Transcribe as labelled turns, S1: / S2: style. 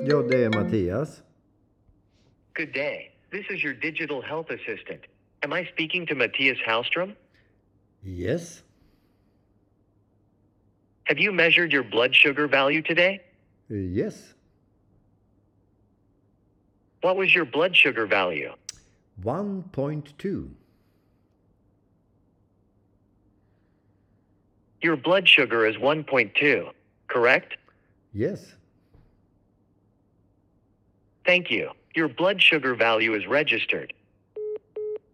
S1: Ja, det är Mattias.
S2: Good day. This is your digital health assistant. Am I speaking to Matthias Hallstrom?
S1: Yes.
S2: Have you measured your blood sugar value today?
S1: Yes.
S2: What was your blood sugar value?
S1: 1.2.
S2: Your blood sugar is 1.2, correct?
S1: Yes.
S2: Thank you. Your blood sugar value is registered.